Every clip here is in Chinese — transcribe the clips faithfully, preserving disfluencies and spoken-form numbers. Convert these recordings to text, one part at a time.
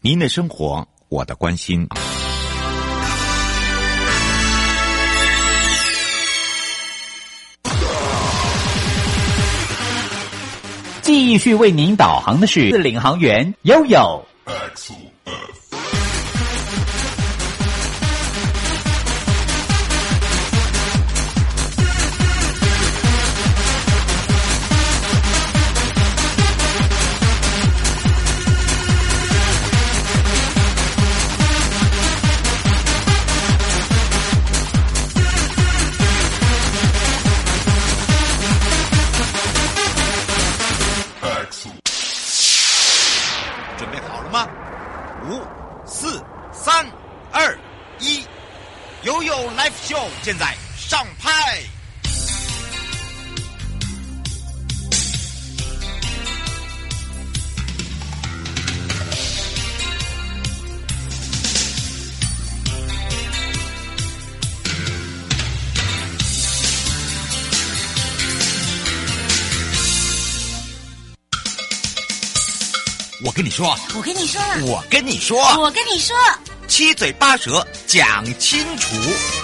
您的生活，我的关心。继续为您导航的是领航员悠悠。 现在上拍。我跟你说， 我跟你说了， 我跟你说， 我跟你说， 七嘴八舌讲清楚。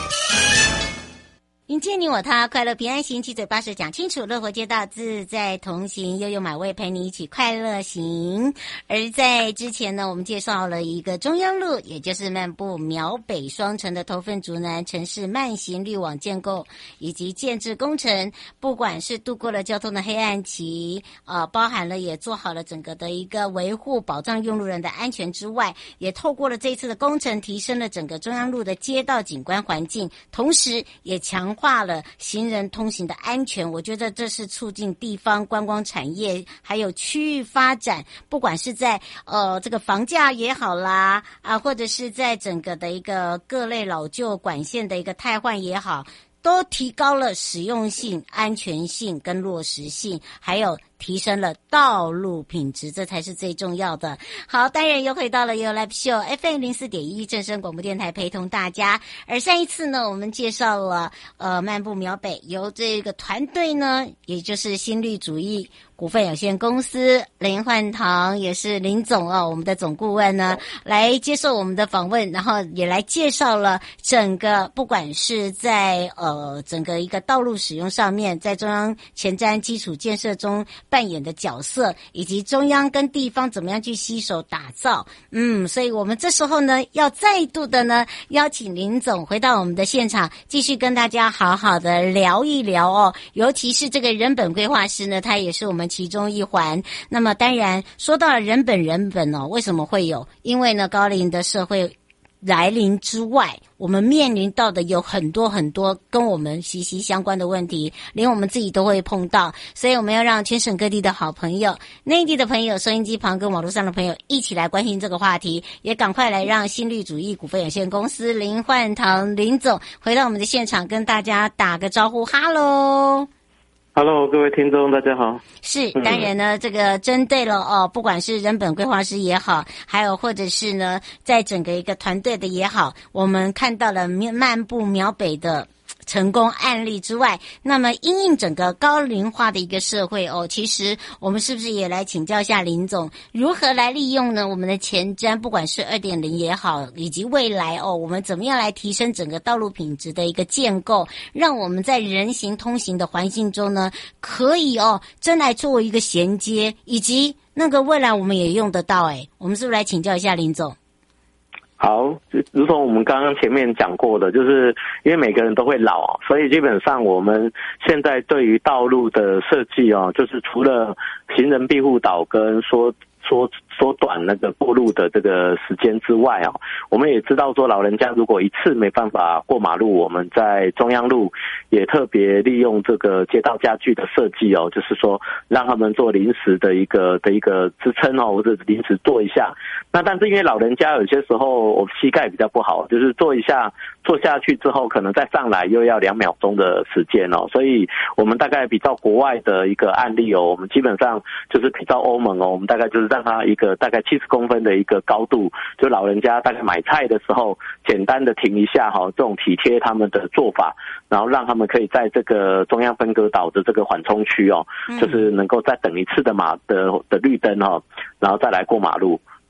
迎接你我他，快乐平安行，七嘴八舌讲清楚，乐活街道自在同行，悠悠买位陪你一起快乐行。而在之前呢，我们介绍了一个中央路，也就是漫步苗北双城的头份竹南城市慢行滤网建构以及建制工程，不管是度过了交通的黑暗期，呃，包含了也做好了整个的一个维护保障用路人的安全之外，也透过了这一次的工程，提升了整个中央路的街道景观环境，同时也强化了行人通行的安全。我觉得这是促进地方观光产业还有区域发展，不管是在呃这个房价也好啦啊，或者是在整个的一个各类老旧管线的一个汰换也好，都提高了实用性、安全性跟落实性，还有提升了道路品质，这才是最重要的。好，当然又回到了 You Live Show F M 零四点一正声广播电台，陪同大家。而上一次呢，我们介绍了呃漫步苗北，由这个团队呢，也就是新绿主义股份有限公司林焕堂，也是林总哦，我们的总顾问呢，来接受我们的访问，然后也来介绍了整个不管是在呃整个一个道路使用上面，在中央前瞻基础建设中扮演的角色，以及中央跟地方怎么样去携手打造。嗯，所以我们这时候呢，要再度的呢邀请林总回到我们的现场，继续跟大家好好的聊一聊哦。尤其是这个人本规划师呢，他也是我们其中一环。那么当然说到了人本人本哦，为什么会有？因为呢高龄的社会来临之外，我们面临到的有很多很多跟我们息息相关的问题，连我们自己都会碰到，所以我们要让全省各地的好朋友、内地的朋友、收音机旁跟网络上的朋友一起来关心这个话题，也赶快来让新绿主义股份有限公司林焕堂林总回到我们的现场，跟大家打个招呼。哈喽 Hello， 各位听众，大家好。 是，当然呢，嗯、这个针对了哦，不管是人本规划师也好，还有或者是呢，在整个一个团队的也好，我们看到了漫步苗北的成功案例之外，那么因应整个高龄化的一个社会哦，其实我们是不是也来请教一下林总，如何来利用呢我们的前瞻，不管是 二点零 也好，以及未来哦，我们怎么样来提升整个道路品质的一个建构，让我们在人行通行的环境中呢，可以哦真来作为一个衔接，以及那个未来我们也用得到。诶，我们是不是来请教一下林总？ 好，如同我们刚刚前面讲过的，就是因为每个人都会老，所以基本上我们现在对于道路的设计哦，就是除了行人庇护岛跟说缩缩短那个过路的这个时间之外哦，我们也知道说老人家如果一次没办法过马路，我们在中央路也特别利用这个街道家具的设计哦，就是说让他们做临时的一个的一个支撑哦，或者临时坐一下。那但是因为老人家有些时候我膝盖比较不好，就是坐一下坐下去之后可能再上来又要两秒钟的时间哦，所以我们大概比照国外的一个案例哦，我们基本上就是比照欧盟哦，我们大概就是让他一个大概七十公分的一个高度，就老人家大概买菜的时候简单的停一下哈，这种体贴他们的做法，然后让他们可以在这个中央分隔岛的这个缓冲区哦，就是能够再等一次的马的的绿灯哦，然后再来过马路。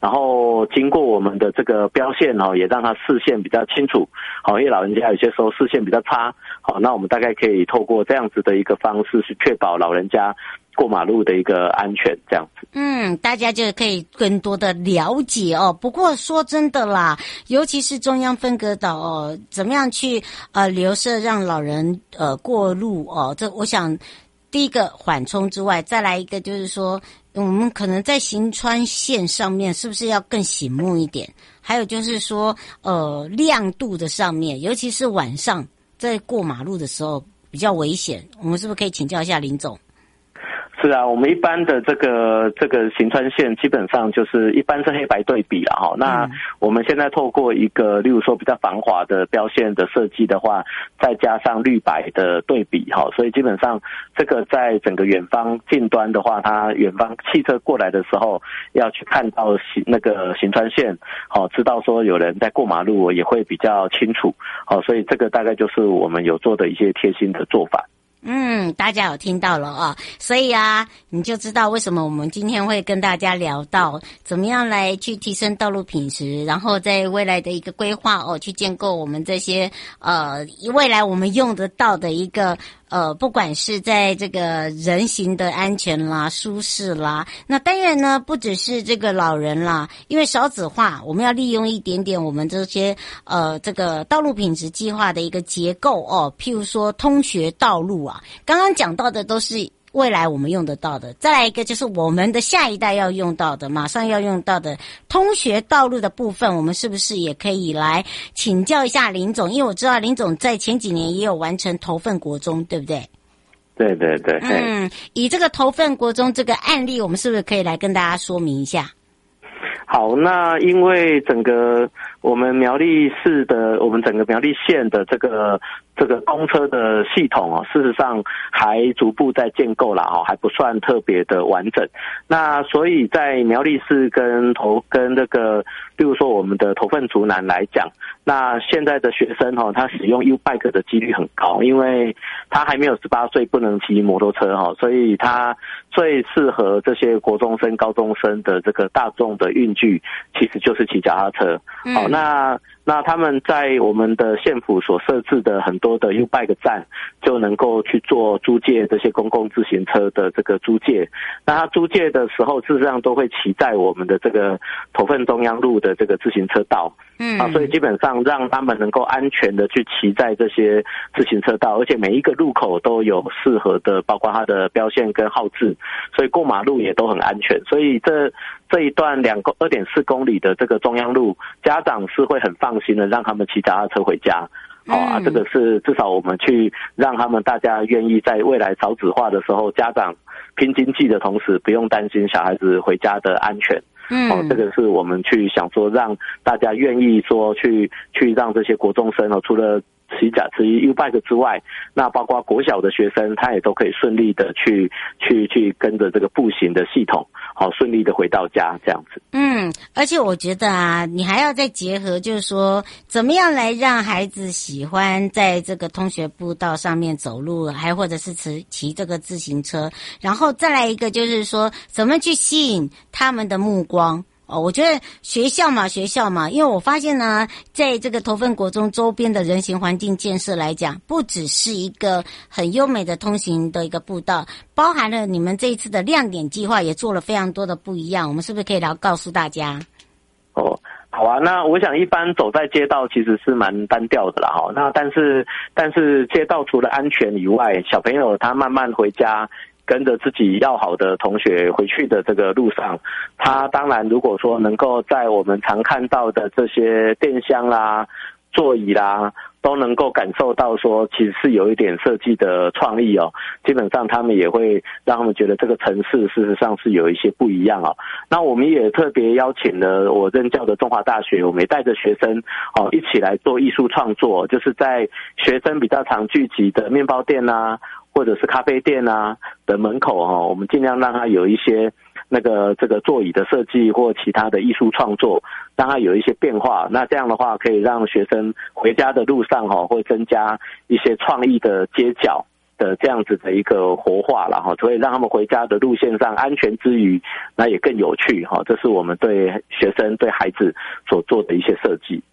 然后经过我们的这个标线哦，也让他视线比较清楚。好，因为老人家有些时候视线比较差，好，那我们大概可以透过这样子的一个方式去确保老人家过马路的一个安全，这样子。 嗯，大家就可以更多的了解哦。不过说真的啦，尤其是中央分隔岛哦，怎么样去呃留设让老人呃过路哦？这我想第一个缓冲之外，再来一个就是说，我们可能在行穿线上面是不是要更醒目一点？还有就是说，呃，亮度的上面，尤其是晚上在过马路的时候比较危险，我们是不是可以请教一下林总？ 是啊，我们一般的这个这个行穿线基本上就是一般是黑白对比啦哈。那我们现在透过一个例如说比较防滑的标线的设计的话，再加上绿白的对比哈，所以基本上这个在整个远方近端的话，它远方汽车过来的时候要去看到行那个行穿线，好，知道说有人在过马路也会比较清楚。好，所以这个大概就是我们有做的一些贴心的做法。 嗯，大家有听到了啊，所以啊，你就知道为什么我们今天会跟大家聊到怎么样来去提升道路品质，然后在未来的一个规划哦，去建构我们这些呃未来我们用得到的一个呃，不管是在这个人行的安全啦、舒适啦，那当然呢，不只是这个老人啦，因为少子化，我们要利用一点点我们这些呃这个道路品质计划的一个结构哦，譬如说通学道路啊。刚刚讲到的都是未来我们用得到的，再来一个就是我们的下一代要用到的，马上要用到的通学道路的部分，我们是不是也可以来请教一下林总？因为我知道林总在前几年也有完成头份国中，对不对？ 对对对。 嗯，以这个头份国中这个案例，我们是不是可以来跟大家说明一下？ 好，那因为整个我们苗栗市的，我们整个苗栗县的这个这个公车的系统哦，事实上还逐步在建构啦哦，还不算特别的完整。那所以在苗栗市跟头跟这个，例如说我们的头份竹南来讲，那现在的学生哦，他使用 U-Bike 的几率很高，因为他还没有十八岁，不能骑摩托车哈，所以他最适合这些国中生、高中生的这个大众的运具，其实就是骑脚踏车。 嗯、 好，那那他们在我们的县府所设置的很多的 U-Bike 站，就能够去做租借这些公共自行车的这个租借。那他租借的时候，事实上都会骑在我们的这个头份中央路的这个自行车道。 嗯， 啊，所以基本上让他们能够安全的去骑在这些自行车道，而且每一个路口都有适合的，包括它的标线跟号志，所以过马路也都很安全。所以这这一段两公二点四公里的这个中央路，家长是会很放心的让他们骑脚踏车回家。好、哦、啊，这个是至少我们去让他们大家愿意在未来少子化的时候，家长拼经济的同时，不用担心小孩子回家的安全。 嗯， 哦，这个是我们去想说让大家愿意说去去让这些国中生哦，除了骑脚骑 U-Bike 之外，那包括国小的学生，他也都可以顺利的去去去跟着这个步行的系统，好、哦、顺利的回到家这样子。 嗯，而且我觉得啊，你还要再结合，就是说怎么样来让孩子喜欢在这个通学步道上面走路，还或者是骑骑这个自行车，然后再来一个就是说怎么去吸引他们的目光。哦，我觉得学校嘛，学校嘛，因为我发现呢，在这个头份国中周边的人行环境建设来讲，不只是一个很优美的通行的一个步道，包含了你们这一次的亮点计划也做了非常多的不一样，我们是不是可以来告诉大家？ 哦，好啊，那我想一般走在街道其实是蛮单调的啦哈，那但是但是街道除了安全以外，小朋友他慢慢回家，跟着自己要好的同学回去的这个路上，他当然如果说能够在我们常看到的这些电箱啦、座椅啦，都能够感受到说其实是有一点设计的创意哦，基本上他们也会让他们觉得这个城市事实上是有一些不一样哦。那我们也特别邀请了我任教的中华大学，我们也带着学生哦一起来做艺术创作，就是在学生比较常聚集的面包店啊，或者是咖啡店啊的门口哦，我们尽量让它有一些那个这个座椅的设计或其他的艺术创作，让它有一些变化。那这样的话，可以让学生回家的路上哦，会增加一些创意的街角的这样子的一个活化了哈，所以让他们回家的路线上安全之余，那也更有趣哈。这是我们对学生对孩子所做的一些设计。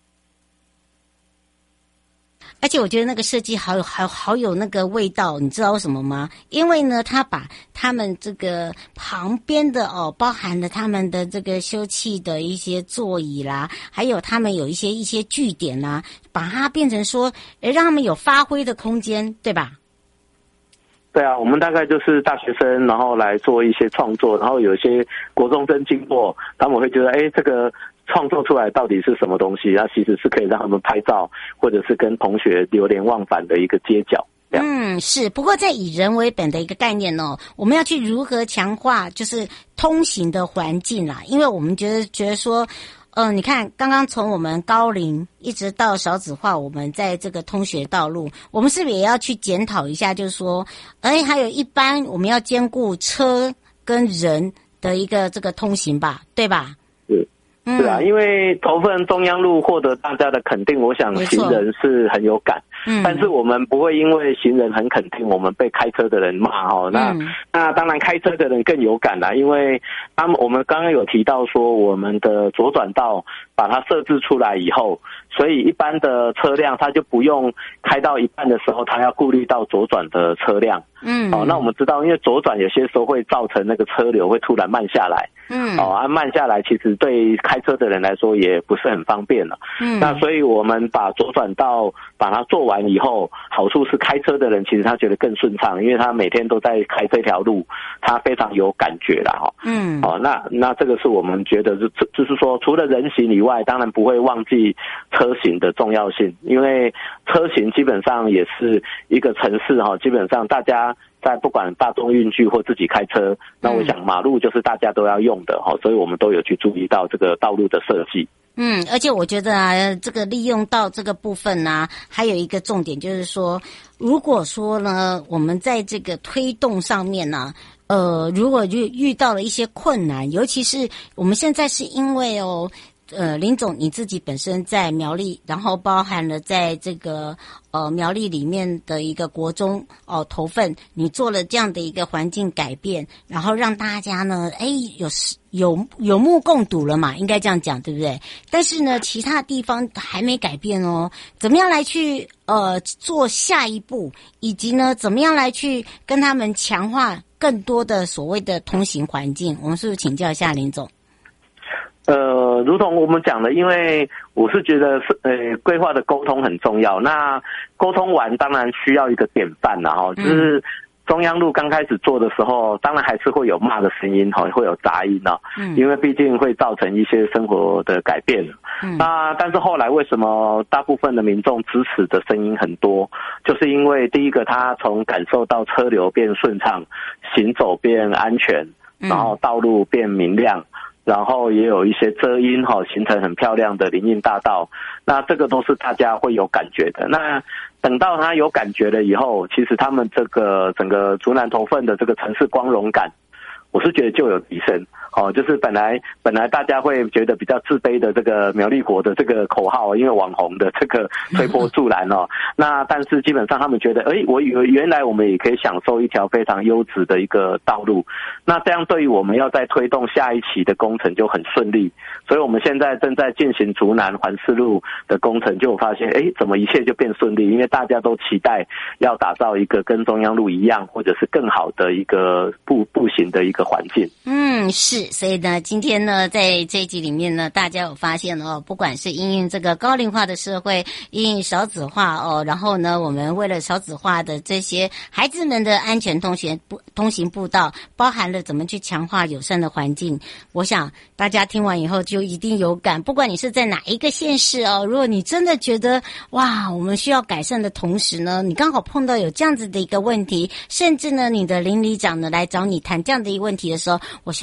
而且我觉得那个设计好有好好有那个味道，你知道为什么吗？因为呢，他把他们这个旁边的哦，包含了他们的这个休憩的一些座椅啦，还有他们有一些一些据点啦，把它变成说，让他们有发挥的空间，对吧？ 对啊，我们大概就是大学生，然后来做一些创作，然后有些国中生经过，他们会觉得，哎，这个创作出来到底是什么东西？那其实是可以让他们拍照，或者是跟同学流连忘返的一个街角。 嗯，是。不过在以人为本的一个概念哦，我们要去如何强化就是通行的环境啦？因为我们觉得觉得说，呃，你看刚刚从我们高龄一直到少子化，我们在这个通学道路，我们是不是也要去检讨一下？就是说，哎，还有一般我们要兼顾车跟人的一个这个通行吧，对吧？ 是。是啊，因为头份中央路获得大家的肯定，我想行人是很有感。嗯，但是我们不会因为行人很肯定，我们被开车的人骂哦。那、嗯、那当然开车的人更有感啦，因为他们我们刚刚有提到说，我们的左转道把它设置出来以后，所以一般的车辆它就不用开到一半的时候，它要顾虑到左转的车辆。嗯，哦，那我们知道，因为左转有些时候会造成那个车流会突然慢下来。嗯，哦，啊，慢下来其实对开车的人来说也不是很方便了。嗯，那所以我们把左转道把它做完以后，好处是开车的人其实他觉得更顺畅，因为他每天都在开这条路，他非常有感觉啦哈。嗯，哦，那那这个是我们觉得就就是说，除了人行以外，当然不会忘记车行的重要性，因为车行基本上也是一个城市哈，基本上大家在不管大众运具或自己开车，那我想马路就是大家都要用的哈，所以我们都有去注意到这个道路的设计。 嗯，而且我觉得啊，这个利用到这个部分呢、啊，还有一个重点就是说，如果说呢，我们在这个推动上面呢、啊，呃，如果遇遇到了一些困难，尤其是我们现在是因为哦。呃，林总你自己本身在苗栗，然后包含了在这个呃苗栗里面的一个国中哦、呃、头份，你做了这样的一个环境改变，然后让大家呢，哎有有有目共睹了嘛，应该这样讲对不对？但是呢，其他地方还没改变哦，怎么样来去呃做下一步，以及呢，怎么样来去跟他们强化更多的所谓的通行环境？我们是不是请教一下林总？ 呃，如同我们讲的，因为我是觉得是呃规划的沟通很重要。那沟通完当然需要一个典范啦哈，就是中央路刚开始做的时候，当然还是会有骂的声音哈，会有杂音啊，嗯，因为毕竟会造成一些生活的改变。嗯，那但是后来为什么大部分的民众支持的声音很多？就是因为第一个，他从感受到车流变顺畅，行走变安全，然后道路变明亮。然后也有一些遮阴哈，形成很漂亮的林荫大道，那这个都是大家会有感觉的。那等到他有感觉了以后，其实他们这个整个竹南头份的这个城市光荣感，我是觉得就有提升。哦，就是本来本来大家会觉得比较自卑的这个苗栗国的这个口号，因为网红的这个推波助澜哦，那但是基本上他们觉得，哎，我以为原来我们也可以享受一条非常优质的一个道路，那这样对于我们要再推动下一期的工程就很顺利。所以我们现在正在进行竹南环市路的工程，就发现，哎，怎么一切就变顺利？因为大家都期待要打造一个跟中央路一样，或者是更好的一个步步行的一个环境。 嗯，是。所以呢，今天呢，在这一集里面呢，大家有发现哦，不管是因应这个高龄化的社会，因应少子化哦，然后呢，我们为了少子化的这些孩子们的安全通行步通行步道，包含了怎么去强化友善的环境。我想大家听完以后就一定有感，不管你是在哪一个县市哦，如果你真的觉得哇，我们需要改善的同时呢，你刚好碰到有这样子的一个问题，甚至呢，你的邻里长呢来找你谈这样的一个问题的时候，我希望大家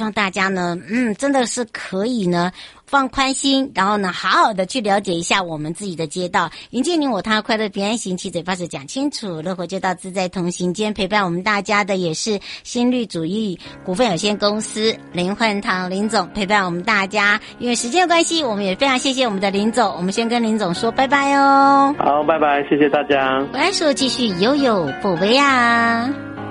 家呢，嗯，真的是可以呢放宽心，然后呢好好的去了解一下我们自己的街道，迎接你我他，快乐平安行，七嘴八舌讲清楚，乐活街道自在同行。今天陪伴我们大家的也是新绿主义股份有限公司林焕堂林总陪伴我们大家。因为时间的关系，我们也非常谢谢我们的林总，我们先跟林总说拜拜哦。 好，拜拜，谢谢大家。 我来说继续悠悠宝贝啊。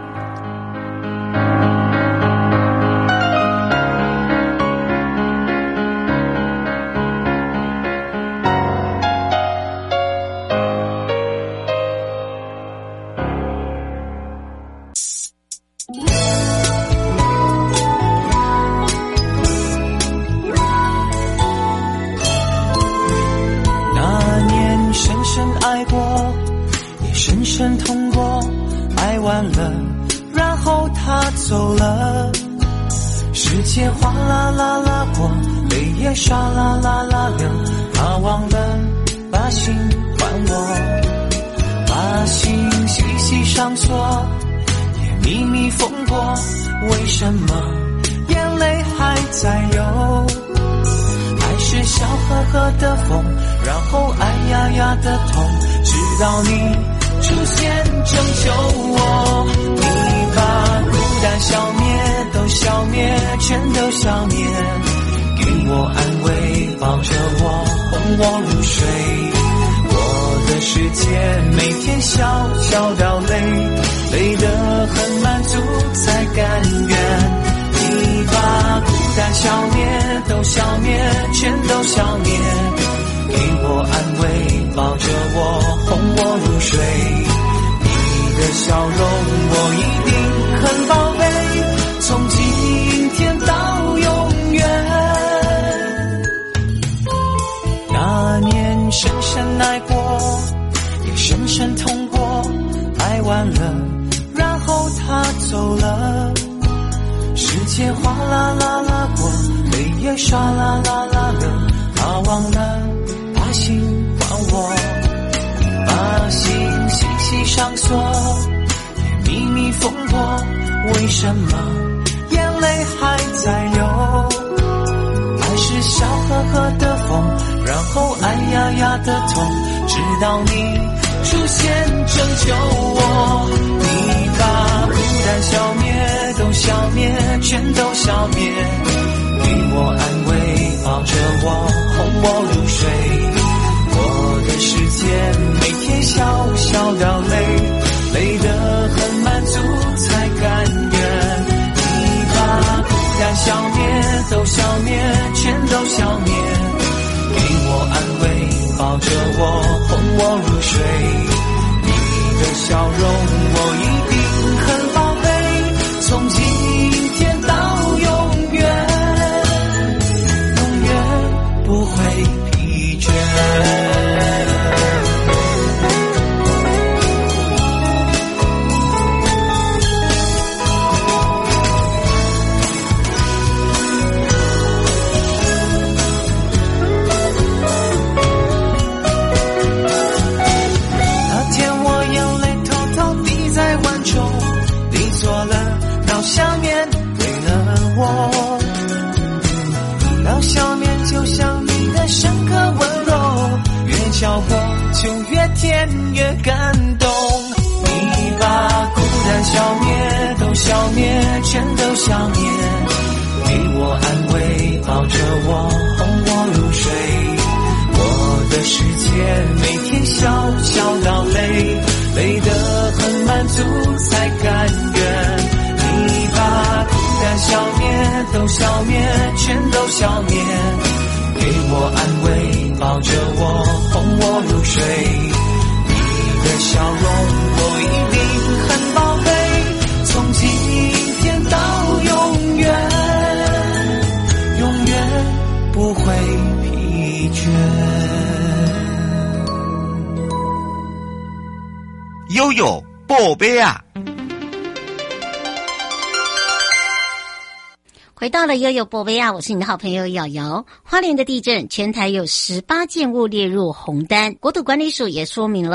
深痛过，爱完了，然后他走了。时间哗啦啦啦过，泪也唰啦啦啦流。他忘了把心还我，把心细细上锁，也秘密缝过。为什么眼泪还在流？爱是笑呵呵的风，然后哎呀呀的痛，直到你出现拯救我，你把孤单消灭，都消灭，全都消灭，给我安慰，抱着我，哄我入睡。我的世界每天小小掉泪，累得很满足才甘愿。你把孤单消灭，都消灭，全都消灭，给我安慰，抱着我，哄我入睡。你的笑容我一定很宝贝，从今天到永远。那年深深爱过，也深深痛过，爱完了，然后他走了。时间哗啦啦啦过，泪也唰啦啦啦流。他忘了把心还我，把心细细上锁，也秘密缝过。为什么眼泪还在流？爱是笑呵呵的风，然后哎呀呀的痛，直到你出现拯救我。你把孤单消灭，都消灭，全都消灭，给我安慰，抱着我，哄我入睡。我的世界每天小小掉泪，累得很满足才甘愿。你把孤单消灭，都消灭，全都消灭，给我安慰，抱着我，哄我入睡。你的笑容我一定很宝贝，从今天到永远，永远不会疲倦。那天我眼泪偷偷滴在碗中，你做了刀削面给了我，刀削面就像你的深刻温柔，越嚼过就越甜越感动。你把孤单消灭，都消灭，全都消灭，给我安慰，抱着我，哄我入睡。我的世界每天小小掉泪，累得很满足才甘愿。你把孤单消灭，都消灭，全都消灭，给我安慰，抱着我，哄我入睡。你的笑容我一定很宝贝，从今天到永远，永远不会疲倦。 悠悠宝贝啊， 回到了悠悠宝贝啊，我是你的好朋友瑶瑶。花莲的地震，全台有十八建物列入红单，国土管理署也说明了，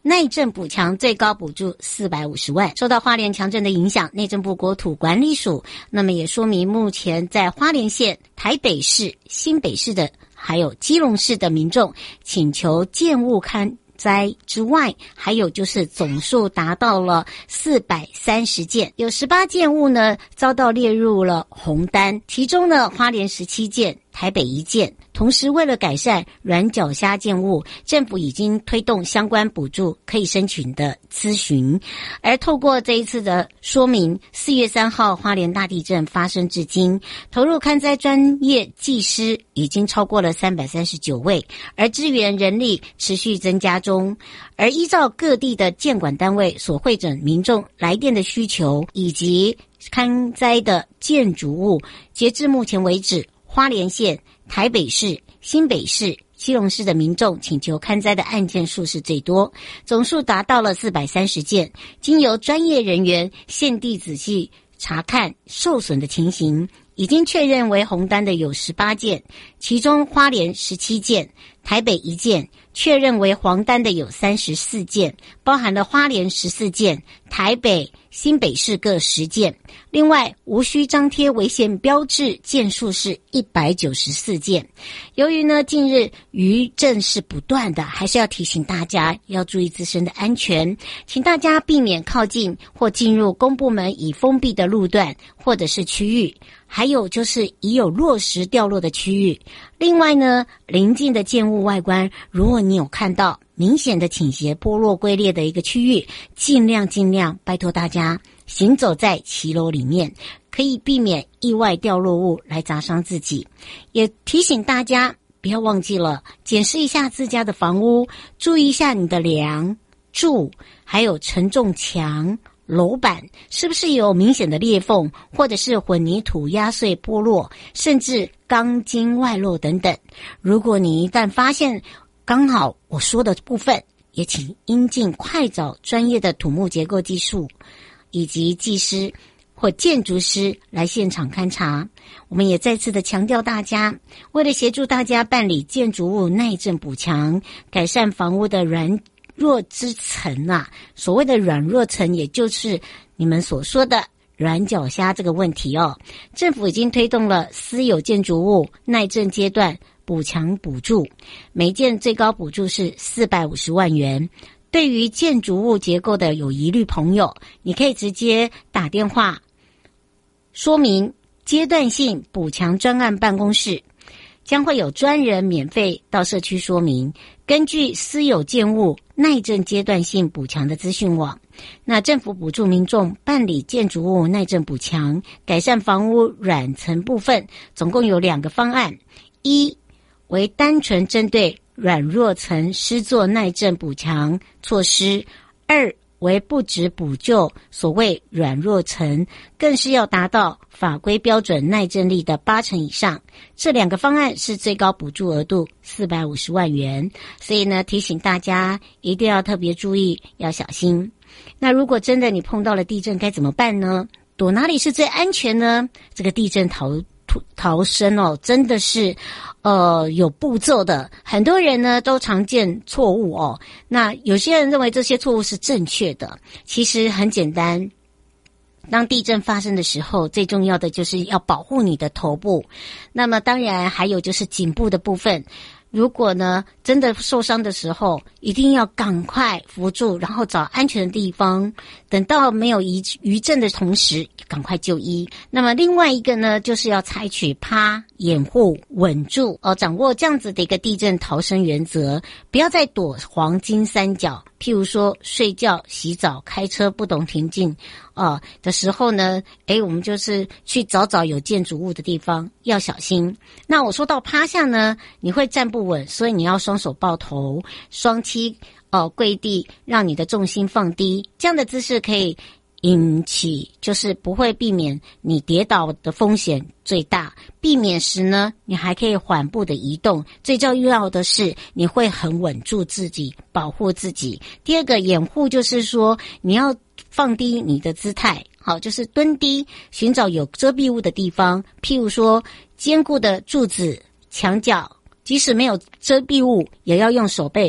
耐震补强最高补助四百五十万。受到花莲强震的影响，内政部国土管理署那么也说明，目前在花莲县、台北市、新北市的还有基隆市的民众请求建物勘灾之外，还有就是总数达到了四百三十件，有十八件物呢遭到列入了红单，其中呢花莲十七件，台北一件。同时为了改善软脚虾建物，政府已经推动相关补助可以申请的咨询。而透过这一次的说明，四月三号花莲大地震发生至今，投入勘灾专业技师已经超过了三百三十九位，而支援人力持续增加中。而依照各地的建管单位所汇整民众来电的需求以及勘灾的建筑物，截至目前为止，花莲县、台北市、新北市、基隆市的民众请求勘灾的案件数是最多，总数达到了四百三十件。经由专业人员现地仔细查看受损的情形，已经确认为红单的有十八件，其中花莲十七件，台北一件，确认为黄单的有三十四件，包含了花莲十四件，台北、新北市各十件。另外，无需张贴危险标志件数是一百九十四件。由于呢，近日余震是不断的，还是要提醒大家要注意自身的安全，请大家避免靠近或进入公部门已封闭的路段或者是区域，还有就是已有落石掉落的区域。另外呢，邻近的建物外观，如果你有看到明显的倾斜、剥落、龟裂的一个区域，尽量尽量拜托大家行走在骑楼里面，可以避免意外掉落物来砸伤自己。也提醒大家不要忘记了检视一下自家的房屋，注意一下你的梁、柱，还有承重墙、楼板是不是有明显的裂缝，或者是混凝土压碎剥落，甚至钢筋外露等等。如果你一旦发现刚好我说的部分，也请应尽快找专业的土木结构技术以及技师或建筑师来现场勘察。我们也再次的强调大家，为了协助大家办理建筑物耐震补强，改善房屋的软弱之层啊，所谓的软弱层也就是你们所说的软脚虾这个问题哦。政府已经推动了私有建筑物耐震阶段补强补助，每件最高补助是四百五十万元。对于建筑物结构的有疑虑朋友，你可以直接打电话说明阶段性补强专案办公室，将会有专人免费到社区说明。根据私有建物耐震阶段性补强的资讯网，那政府补助民众办理建筑物耐震补强，改善房屋软层部分，总共有两个方案。一为单纯针对软弱层施作耐震补强措施，二为不只补救所谓软弱层，更是要达到法规标准耐震力的八成以上。这两个方案是最高补助额度四百五十万元，所以呢，提醒大家一定要特别注意，要小心。那如果真的你碰到了地震该怎么办呢？躲哪里是最安全呢？这个地震逃逃生哦，真的是呃有步骤的。很多人呢都常见错误哦，那有些人认为这些错误是正确的，其实很简单。当地震发生的时候，最重要的就是要保护你的头部，那么当然还有就是颈部的部分。如果呢真的受伤的时候，一定要赶快扶住，然后找安全的地方，等到没有余余震的同时赶快就医。那么另外一个呢，就是要采取趴、掩护、稳住哦，掌握这样子的一个地震逃生原则，不要再躲黄金三角。譬如说睡觉、洗澡、开车不懂停进啊的时候呢，诶我们就是去找找有建筑物的地方，要小心。那我说到趴下呢，你会站不稳，所以你要双手抱头，双膝呃跪地，让你的重心放低，这样的姿势可以引起就是不会避免你跌倒的风险最大，避免时呢你还可以缓步的移动，最重要的是你会很稳住自己，保护自己。第二个掩护就是说你要放低你的姿态，好，就是蹲低，寻找有遮蔽物的地方，譬如说坚固的柱子、墙角，即使没有遮蔽物也要用手背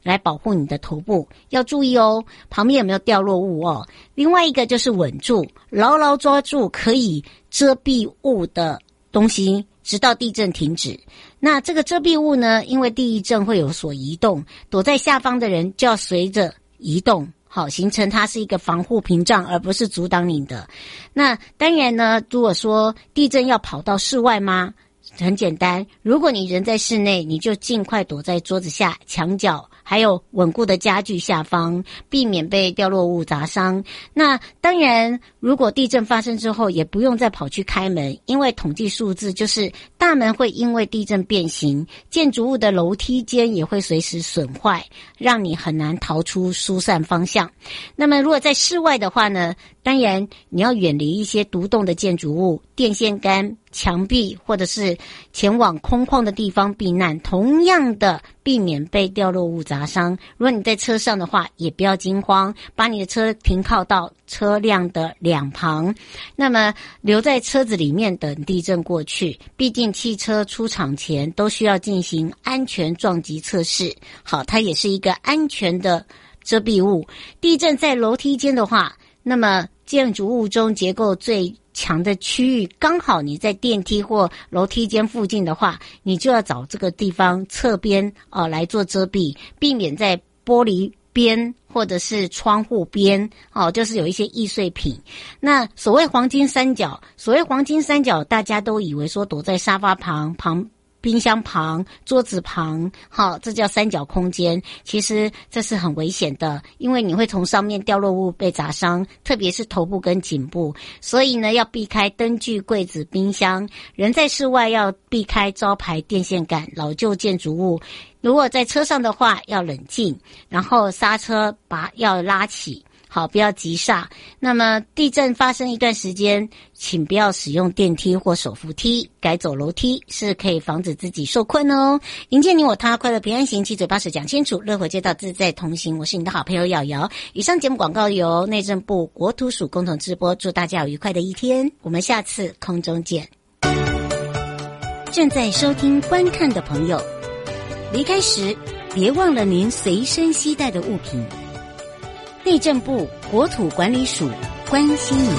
来保护你的头部。要注意哦，旁边有没有掉落物哦。另外一个就是稳住，牢牢抓住可以遮蔽物的东西，直到地震停止。那这个遮蔽物呢，因为地震会有所移动，躲在下方的人就要随着移动，好，形成它是一个防护屏障，而不是阻挡你的。那当然呢，如果说地震要跑到室外吗？很简单，如果你人在室内，你就尽快躲在桌子下、墙角还有稳固的家具下方，避免被掉落物砸伤。那当然，如果地震发生之后，也不用再跑去开门，因为统计数字就是大门会因为地震变形，建筑物的楼梯间也会随时损坏，让你很难逃出疏散方向。那么如果在室外的话呢，当然你要远离一些独栋的建筑物、电线杆、墙壁，或者是前往空旷的地方避难，同样的避免被掉落物砸伤。如果你在车上的话，也不要惊慌，把你的车停靠到车辆的两旁，那么留在车子里面等地震过去。毕竟汽车出厂前都需要进行安全撞击测试，好，它也是一个安全的遮蔽物。地震在楼梯间的话，那么建筑物中结构最强的区域，刚好你在电梯或楼梯间附近的话，你就要找这个地方侧边哦来做遮蔽，避免在玻璃边或者是窗户边哦，就是有一些易碎品。那所谓黄金三角，所谓黄金三角，大家都以为说躲在沙发旁旁。冰箱旁、桌子旁，好，这叫三角空间。其实这是很危险的，因为你会从上面掉落物被砸伤，特别是头部跟颈部。所以呢，要避开灯具、柜子、冰箱。人在室外要避开招牌、电线杆、老旧建筑物。如果在车上的话，要冷静，然后刹车把要拉起。好，不要急刹。那么地震发生一段时间，请不要使用电梯或手扶梯，改走楼梯，是可以防止自己受困哦。迎接你我他，快乐平安行，七嘴八舌讲清楚，乐活街道自在同行。我是你的好朋友瑶瑶。以上节目广告由内政部国土署共同直播，祝大家有愉快的一天，我们下次空中见。正在收听观看的朋友，离开时别忘了您随身携带的物品。内政部国土管理署关心您。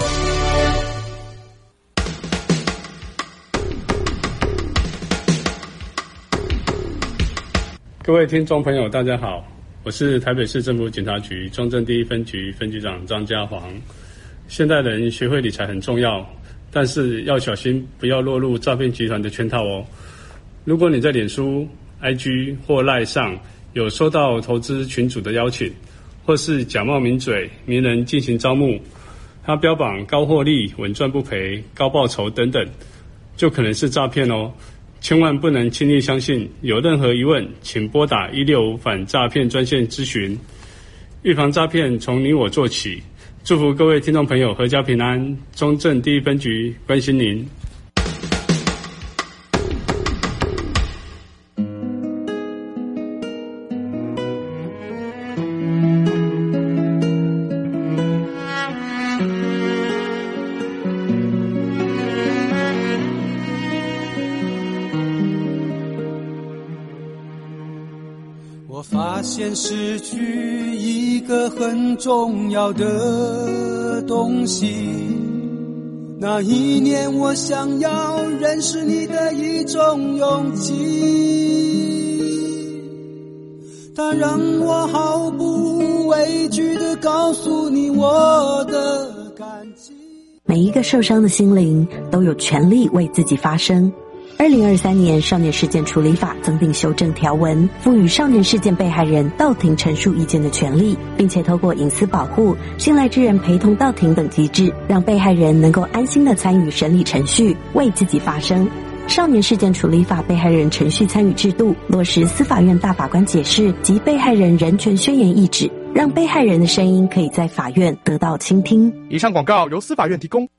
各位听众朋友，大家好，我是台北市政府警察局中正第一分局分局长张家煌。现代人学会理财很重要，但是要小心，不要落入诈骗集团的圈套哦。如果你在脸书、I G 或 LINE 上有收到投资群组的邀请，或是假冒名嘴、名人进行招募，他标榜高获利、稳赚不赔、高报酬等等，就可能是诈骗哦。千万不能轻易相信，有任何疑问，请拨打一六五反诈骗专线咨询。预防诈骗从你我做起，祝福各位听众朋友阖家平安。中正第一分局关心您。 发现失去一个很重要的东西，那一年我想要认识你的一种勇气，它让我毫不畏惧地告诉你我的感激。 每一个受伤的心灵都有权利为自己发声。二零二三年少年事件处理法增订修正条文，赋予少年事件被害人到庭陈述意见的权利，并且透过隐私保护、信赖之人陪同到庭等机制，让被害人能够安心地参与审理程序，为自己发声。少年事件处理法被害人程序参与制度，落实司法院大法官解释及被害人人权宣言意旨，让被害人的声音可以在法院得到倾听。 以上广告由司法院提供。